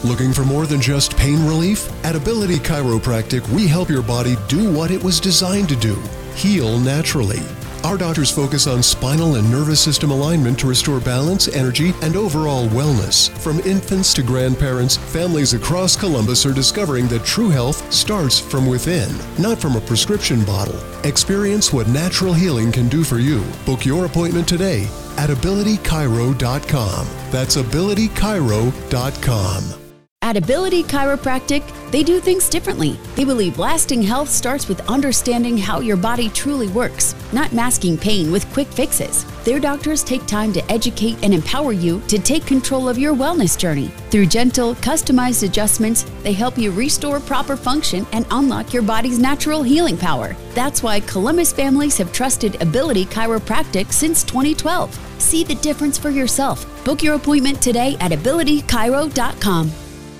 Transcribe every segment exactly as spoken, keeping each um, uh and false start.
Looking for more than just pain relief? At Ability Chiropractic, we help your body do what it was designed to do, heal naturally. Our doctors focus on spinal and nervous system alignment to restore balance, energy, and overall wellness. From infants to grandparents, families across Columbus are discovering that true health starts from within, not from a prescription bottle. Experience what natural healing can do for you. Book your appointment today at ability chiro dot com. That's ability chiro dot com. At Ability Chiropractic, they do things differently. They believe lasting health starts with understanding how your body truly works, not masking pain with quick fixes. Their doctors take time to educate and empower you to take control of your wellness journey. Through gentle, customized adjustments, they help you restore proper function and unlock your body's natural healing power. That's why Columbus families have trusted Ability Chiropractic since twenty twelve. See the difference for yourself. Book your appointment today at ability chiro dot com.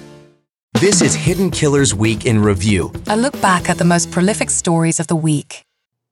This is Hidden Killers Week in Review. A look back at the most prolific stories of the week.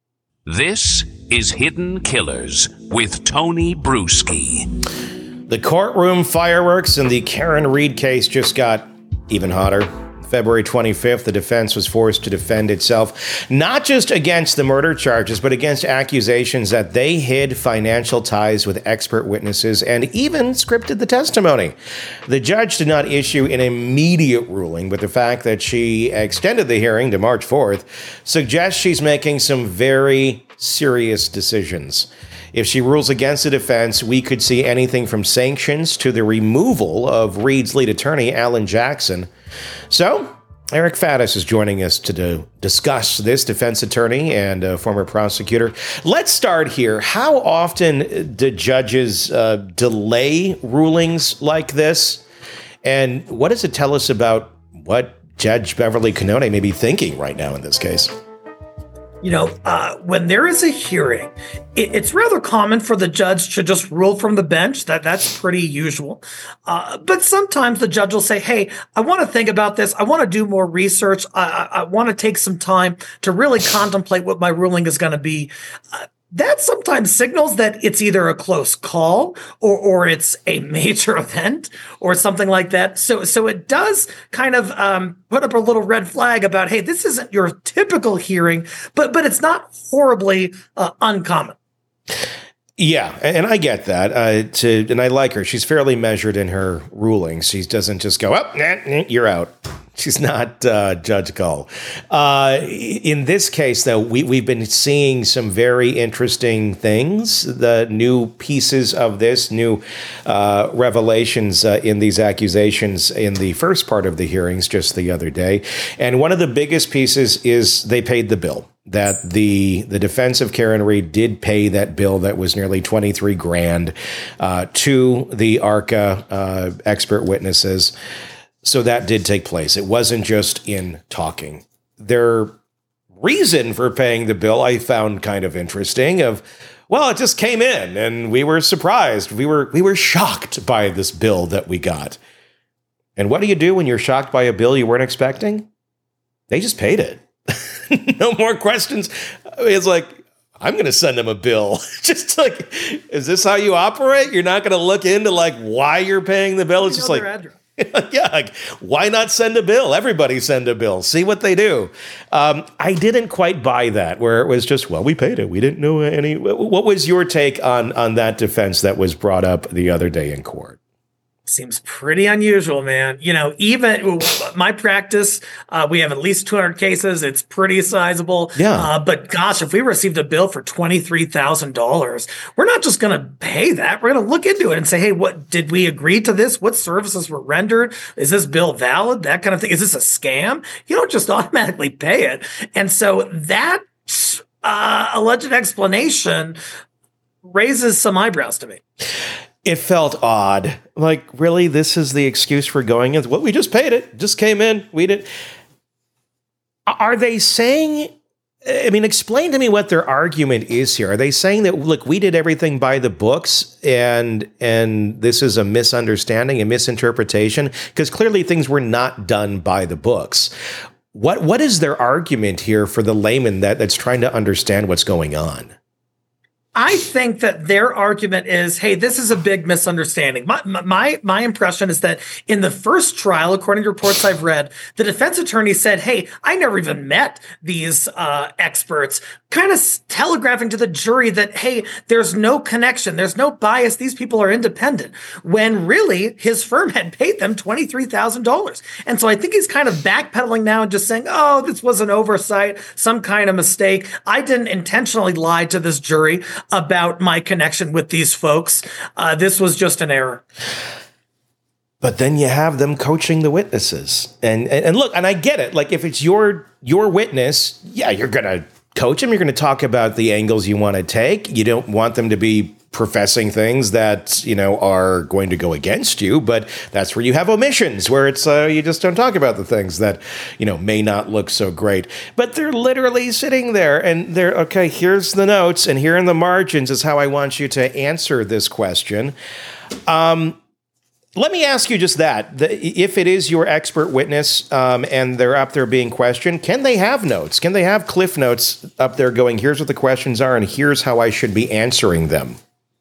This is Hidden Killers with Tony Bruschi. The courtroom fireworks in the Karen Read case just got even hotter. February twenty-fifth, the defense was forced to defend itself, not just against the murder charges, but against accusations that they hid financial ties with expert witnesses and even scripted the testimony. The judge did not issue an immediate ruling, but the fact that she extended the hearing to March fourth suggests she's making some very serious decisions. If she rules against the defense, we could see anything from sanctions to the removal of Read's lead attorney, Alan Jackson. So, Eric Faddis is joining us to do, discuss this, defense attorney and uh, former prosecutor. Let's start here. How often do judges uh, delay rulings like this? And what does it tell us about what Judge Beverly Canone may be thinking right now in this case? You know, uh, when there is a hearing, it, it's rather common for the judge to just rule from the bench. That that's pretty usual. Uh, but sometimes the judge will say, hey, I want to think about this. I want to do more research. I, I, I want to take some time to really contemplate what my ruling is going to be. Uh, That sometimes signals that it's either a close call or or it's a major event or something like that. So so it does kind of um, put up a little red flag about, hey, this isn't your typical hearing, but but it's not horribly uh, uncommon. Yeah, and I get that. Uh, to and I like her. She's fairly measured in her rulings. She doesn't just go, oh, nah, nah, you're out. She's not uh, Judge Gull. Uh, in this case, though, we, we've been seeing some very interesting things, the new pieces of this, new uh, revelations uh, in these accusations in the first part of the hearings just the other day. And one of the biggest pieces is they paid the bill. That the the defense of Karen Read did pay that bill that was nearly twenty-three grand uh, to the ARCA uh, expert witnesses. So that did take place. It wasn't just in talking. Their reason for paying the bill I found kind of interesting. Of well, it just came in and we were surprised. We were we were shocked by this bill that we got. And what do you do when you're shocked by a bill you weren't expecting? They just paid it. No more questions. It's like, I'm going to send them a bill. Just like, is this how you operate? You're not going to look into like why you're paying the bill. It's just like, yeah, like, why not send a bill? Everybody send a bill. See what they do. Um, I didn't quite buy that, where it was just, well, we paid it. We didn't know any. What was your take on, on that defense that was brought up the other day in court? Seems pretty unusual, man. You know, even my practice, uh, we have at least two hundred cases. It's pretty sizable. Yeah. Uh, but gosh, if we received a bill for twenty-three thousand dollars, we're not just going to pay that. We're going to look into it and say, hey, what did we agree to this? What services were rendered? Is this bill valid? That kind of thing. Is this a scam? You don't just automatically pay it. And so that uh, alleged explanation raises some eyebrows to me. It felt odd. Like, really, this is the excuse for going in? Well, we just paid it. Just came in. We did. Are they saying, I mean, explain to me what their argument is here. Are they saying that, look, we did everything by the books and and this is a misunderstanding, a misinterpretation? Because clearly things were not done by the books. What What is their argument here for the layman that, that's trying to understand what's going on? I think that their argument is, hey, this is a big misunderstanding. My, my my impression is that in the first trial, according to reports I've read, the defense attorney said, hey, I never even met these uh, experts, kind of telegraphing to the jury that, hey, there's no connection, there's no bias, these people are independent, when really his firm had paid them twenty-three thousand dollars. And so I think he's kind of backpedaling now and just saying, oh, this was an oversight, some kind of mistake. I didn't intentionally lie to this jury about my connection with these folks. Uh, this was just an error. But then you have them coaching the witnesses. And, and and look, and I get it. Like, if it's your your witness, yeah, you're going to coach them. You're going to talk about the angles you want to take. You don't want them to be professing things that, you know, are going to go against you. But that's where you have omissions, where it's uh, you just don't talk about the things that, you know, may not look so great. But they're literally sitting there and they're, okay, here's the notes and here in the margins is how I want you to answer this question. Um, let me ask you just that. The, if it is your expert witness um, and they're up there being questioned, can they have notes? Can they have cliff notes up there going, here's what the questions are and here's how I should be answering them?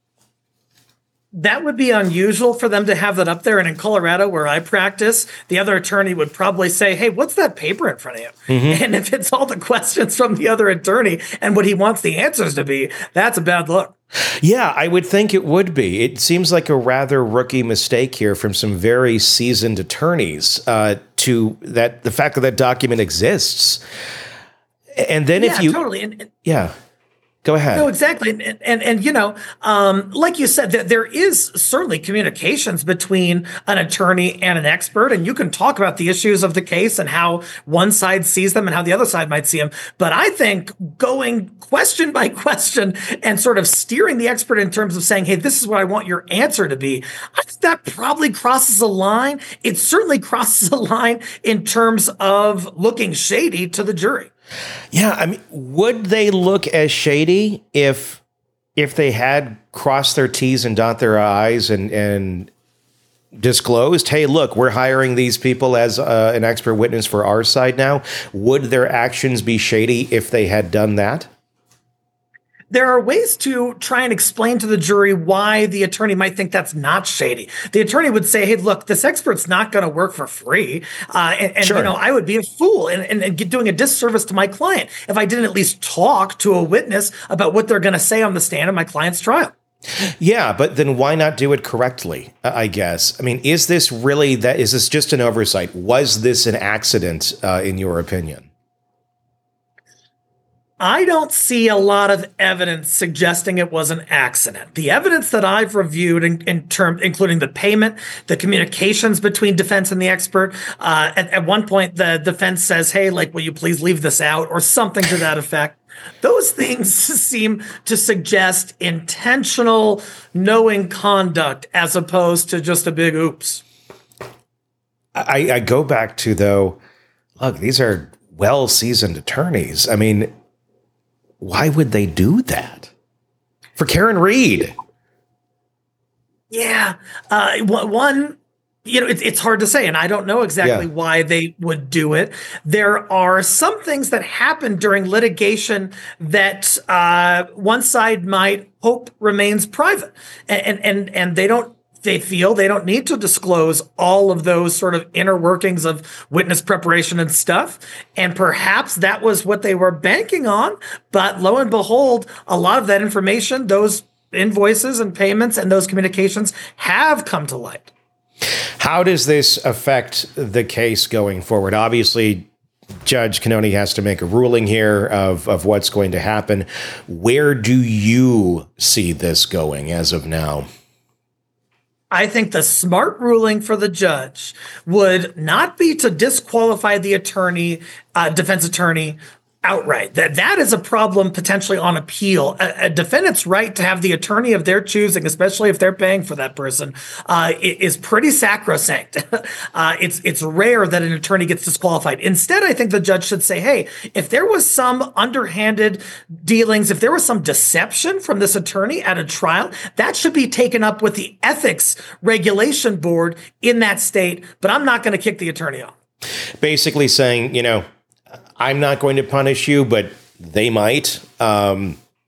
That would be unusual for them to have that up there. And in Colorado, where I practice, the other attorney would probably say, hey, what's that paper in front of you? Mm-hmm. And if it's all the questions from the other attorney and what he wants the answers to be, that's a bad look. Yeah, I would think it would be. It seems like a rather rookie mistake here from some very seasoned attorneys uh, to that the fact that that document exists. And then yeah, if you... totally. And, and, yeah. Go ahead. No, exactly. And, and, and you know, um, like you said, th- there is certainly communications between an attorney and an expert, and you can talk about the issues of the case and how one side sees them and how the other side might see them. But I think going question by question and sort of steering the expert in terms of saying, hey, this is what I want your answer to be, I think that probably crosses a line. It certainly crosses a line in terms of looking shady to the jury. Yeah, I mean, would they look as shady if if they had crossed their T's and dot their I's and and disclosed, hey, look, we're hiring these people as uh, an expert witness for our side now? Would their actions be shady if they had done that? There are ways to try and explain to the jury why the attorney might think that's not shady. The attorney would say, hey, look, this expert's not going to work for free. Uh, and, and sure. you know, I would be a fool and, and, and doing a disservice to my client if I didn't at least talk to a witness about what they're going to say on the stand in my client's trial. Yeah, but then why not do it correctly, I guess? I mean, is this really that? Is this just an oversight? Was this an accident, uh, in your opinion? I don't see a lot of evidence suggesting it was an accident. The evidence that I've reviewed in, in term, including the payment, the communications between defense and the expert, uh, at, at one point the defense says, hey, like, will you please leave this out or something to that effect. Those things seem to suggest intentional, knowing conduct as opposed to just a big oops. I, I go back to, though, look, these are well-seasoned attorneys. I mean, why would they do that? For Karen Reed. Yeah. Uh, one, you know, it, it's hard to say, and I don't know exactly yeah. why they would do it. There are some things that happen during litigation that uh, one side might hope remains private, and and and they don't. They feel they don't need to disclose all of those sort of inner workings of witness preparation and stuff. And perhaps that was what they were banking on. But lo and behold, a lot of that information, those invoices and payments and those communications have come to light. How does this affect the case going forward? Obviously, Judge Cannone has to make a ruling here of, of what's going to happen. Where do you see this going as of now? I think the smart ruling for the judge would not be to disqualify the attorney, uh, defense attorney, outright. That that is a problem potentially on appeal. A, a defendant's right to have the attorney of their choosing, especially if they're paying for that person, uh, is pretty sacrosanct. uh, it's it's rare that an attorney gets disqualified. Instead, I think the judge should say, hey, if there was some underhanded dealings, if there was some deception from this attorney at a trial, that should be taken up with the ethics regulation board in that state. But I'm not going to kick the attorney off. Basically saying, you know, I'm not going to punish you, but they might, um,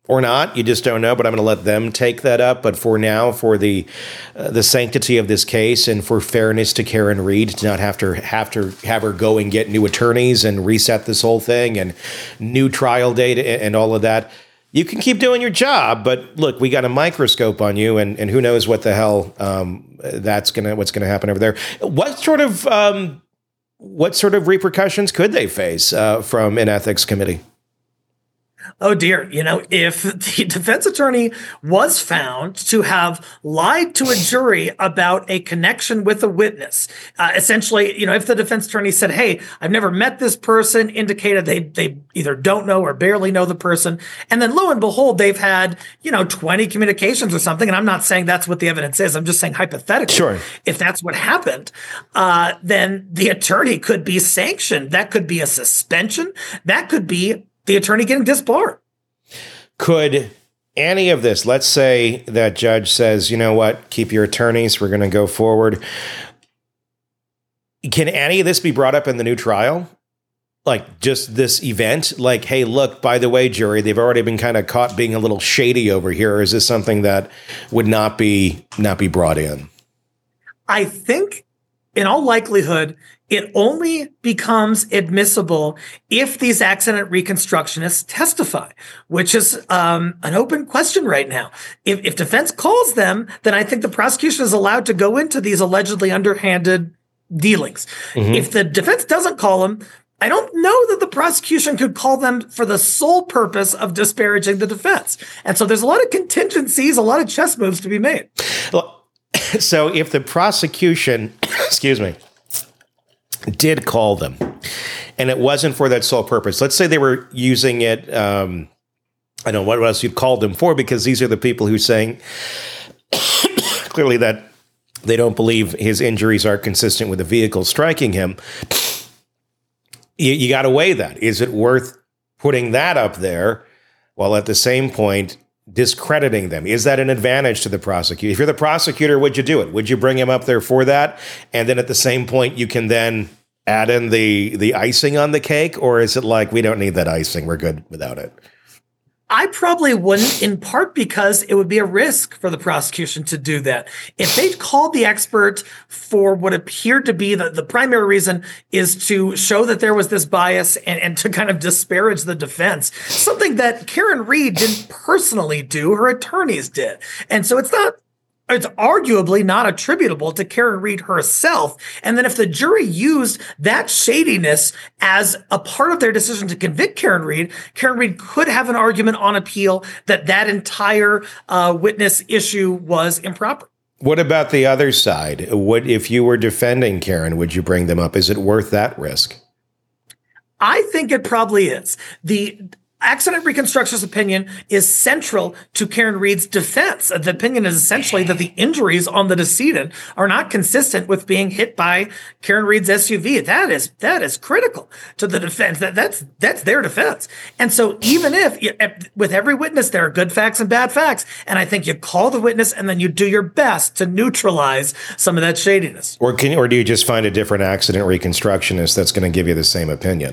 or not. You just don't know, but I'm going to let them take that up. But for now, for the uh, the sanctity of this case and for fairness to Karen Read, to not have to have to have her go and get new attorneys and reset this whole thing and new trial date and, and all of that, you can keep doing your job. But look, we got a microscope on you, and, and who knows what the hell um, that's gonna what's gonna happen over there. What sort of um, what sort of repercussions could they face uh, from an ethics committee? Oh, dear. You know, if the defense attorney was found to have lied to a jury about a connection with a witness, uh, essentially, you know, if the defense attorney said, hey, I've never met this person, indicated they they either don't know or barely know the person, and then lo and behold, they've had, you know, twenty communications or something, and I'm not saying that's what the evidence is, I'm just saying hypothetically, sure, if that's what happened, uh, then the attorney could be sanctioned. That could be a suspension. That could be the attorney getting disbarred. Could any of this, let's say that judge says, you know what, keep your attorneys, we're going to go forward. Can any of this be brought up in the new trial? Like just this event? Like, hey, look, by the way, jury, they've already been kind of caught being a little shady over here. Or is this something that would not be not be brought in? I think in all likelihood, it only becomes admissible if these accident reconstructionists testify, which is um, an open question right now. If, if defense calls them, then I think the prosecution is allowed to go into these allegedly underhanded dealings. Mm-hmm. If the defense doesn't call them, I don't know that the prosecution could call them for the sole purpose of disparaging the defense. And so there's a lot of contingencies, a lot of chess moves to be made. Well, so if the prosecution, excuse me, did call them, and it wasn't for that sole purpose. Let's say they were using it, um, I don't know what else you'd call them for, because these are the people who saying clearly that they don't believe his injuries are consistent with the vehicle striking him. You, you got to weigh that. Is it worth putting that up there while at the same point discrediting them? Is that an advantage to the prosecutor? If you're the prosecutor, would you do it? Would you bring him up there for that? And then at the same point, you can then add in the the icing on the cake? Or is it like, we don't need that icing, we're good without it? I probably wouldn't, in part because it would be a risk for the prosecution to do that. If they called the expert for what appeared to be the, the primary reason is to show that there was this bias and, and to kind of disparage the defense, something that Karen Read didn't personally do, her attorneys did. And so it's not It's arguably not attributable to Karen Read herself. And then if the jury used that shadiness as a part of their decision to convict Karen Read, Karen Read could have an argument on appeal that that entire uh, witness issue was improper. What about the other side? What if you were defending Karen, would you bring them up? Is it worth that risk? I think it probably is. The accident reconstructionist opinion is central to Karen Read's defense. The opinion is essentially that the injuries on the decedent are not consistent with being hit by Karen Read's S U V. That is that is critical to the defense. That that's that's their defense. And so even if, with every witness there are good facts and bad facts, and I think you call the witness and then you do your best to neutralize some of that shadiness. Or can or do you just find a different accident reconstructionist that's going to give you the same opinion?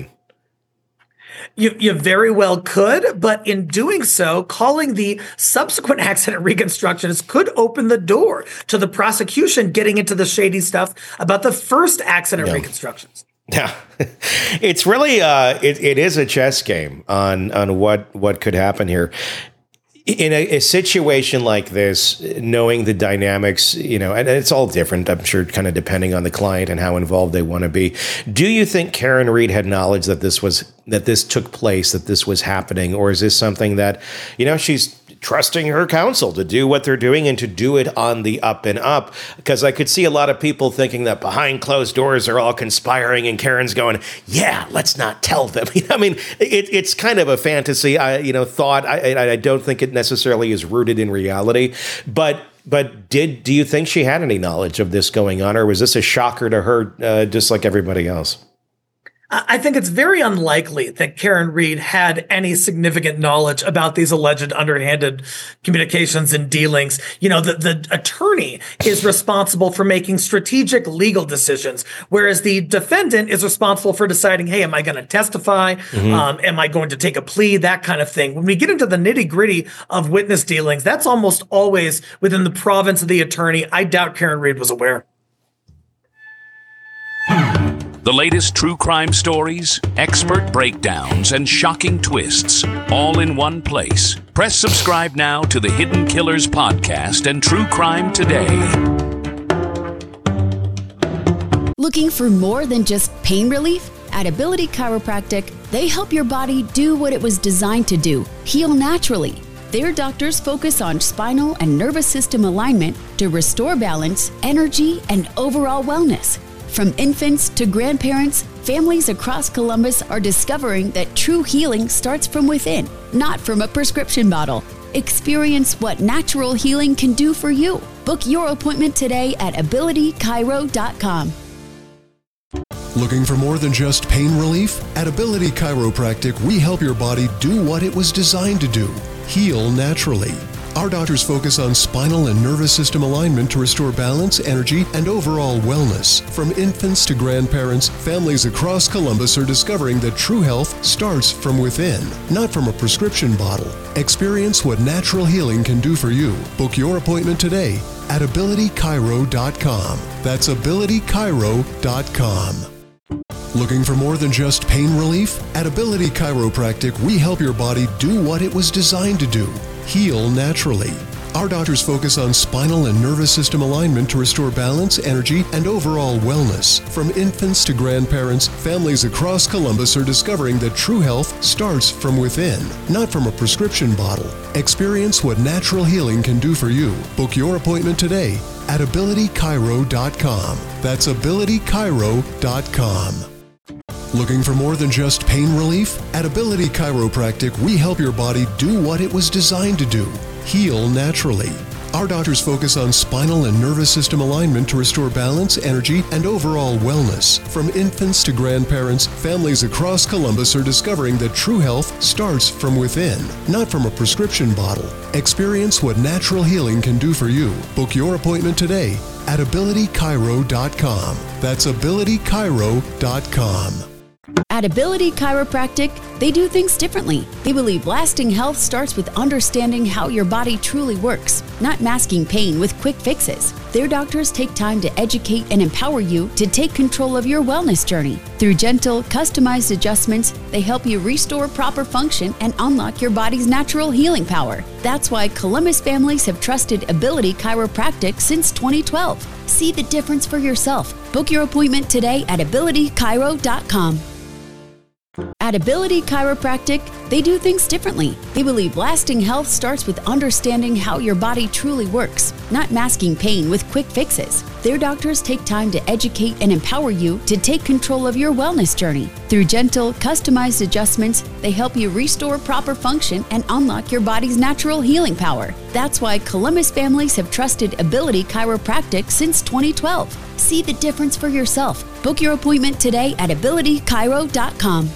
You, you very well could, but in doing so, calling the subsequent accident reconstructionist could open the door to the prosecution getting into the shady stuff about the first accident yeah. reconstructions. Yeah, it's really uh, it, it is a chess game on on what what could happen here. In a, a situation like this, knowing the dynamics, you know, and it's all different, I'm sure, kind of depending on the client and how involved they want to be. Do you think Karen Read had knowledge that this was that this took place, that this was happening, or is this something that, you know, she's trusting her counsel to do what they're doing and to do it on the up and up? Because I could see a lot of people thinking that behind closed doors they're all conspiring and Karen's going, yeah, let's not tell them. I mean, it, it's kind of a fantasy, I, you know, thought. I, I don't think it necessarily is rooted in reality. But but did do you think she had any knowledge of this going on, or was this a shocker to her, uh, just like everybody else? I think it's very unlikely that Karen Read had any significant knowledge about these alleged underhanded communications and dealings. You know, the, the attorney is responsible for making strategic legal decisions, whereas the defendant is responsible for deciding, hey, am I going to testify? Mm-hmm. Um, am I going to take a plea? That kind of thing. When we get into the nitty gritty of witness dealings, that's almost always within the province of the attorney. I doubt Karen Read was aware. The latest true crime stories, expert breakdowns, and shocking twists, all in one place. Press subscribe now to the Hidden Killers podcast and True Crime Today. Looking for more than just pain relief? At Ability Chiropractic, they help your body do what it was designed to do, heal naturally. Their doctors focus on spinal and nervous system alignment to restore balance, energy, and overall wellness. From infants to grandparents, families across Columbus are discovering that true healing starts from within, not from a prescription bottle. Experience what natural healing can do for you. Book your appointment today at ability chiro dot com. Looking for more than just pain relief? At Ability Chiropractic, we help your body do what it was designed to do, heal naturally. Our doctors focus on spinal and nervous system alignment to restore balance, energy, and overall wellness. From infants to grandparents, families across Columbus are discovering that true health starts from within, not from a prescription bottle. Experience what natural healing can do for you. Book your appointment today at ability chiro dot com. That's ability chiro dot com. Looking for more than just pain relief? At Ability Chiropractic, we help your body do what it was designed to do, heal naturally. Our doctors focus on spinal and nervous system alignment to restore balance, energy, and overall wellness. From infants to grandparents, families across Columbus are discovering that true health starts from within, not from a prescription bottle. Experience what natural healing can do for you. Book your appointment today at ability chiro dot com. That's ability chiro dot com. Looking for more than just pain relief? At Ability Chiropractic, we help your body do what it was designed to do, heal naturally. Our doctors focus on spinal and nervous system alignment to restore balance, energy, and overall wellness. From infants to grandparents, families across Columbus are discovering that true health starts from within, not from a prescription bottle. Experience what natural healing can do for you. Book your appointment today at ability chiro dot com. That's ability chiro dot com. At Ability Chiropractic, they do things differently. They believe lasting health starts with understanding how your body truly works, not masking pain with quick fixes. Their doctors take time to educate and empower you to take control of your wellness journey. Through gentle, customized adjustments, they help you restore proper function and unlock your body's natural healing power. That's why Columbus families have trusted Ability Chiropractic since twenty twelve. See the difference for yourself. Book your appointment today at ability chiro dot com. At Ability Chiropractic, they do things differently. They believe lasting health starts with understanding how your body truly works, not masking pain with quick fixes. Their doctors take time to educate and empower you to take control of your wellness journey. Through gentle, customized adjustments, they help you restore proper function and unlock your body's natural healing power. That's why Columbus families have trusted Ability Chiropractic since twenty twelve. See the difference for yourself. Book your appointment today at ability chiro dot com.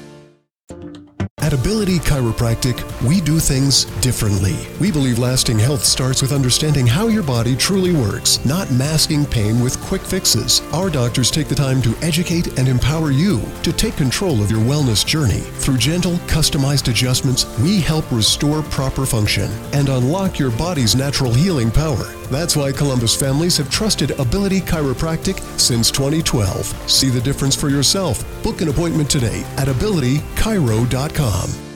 At Ability Chiropractic, we do things differently. We believe lasting health starts with understanding how your body truly works, not masking pain with quick fixes. Our doctors take the time to educate and empower you to take control of your wellness journey. Through gentle, customized adjustments, we help restore proper function and unlock your body's natural healing power. That's why Columbus families have trusted Ability Chiropractic since twenty twelve. See the difference for yourself. Book an appointment today at ability chiro dot com.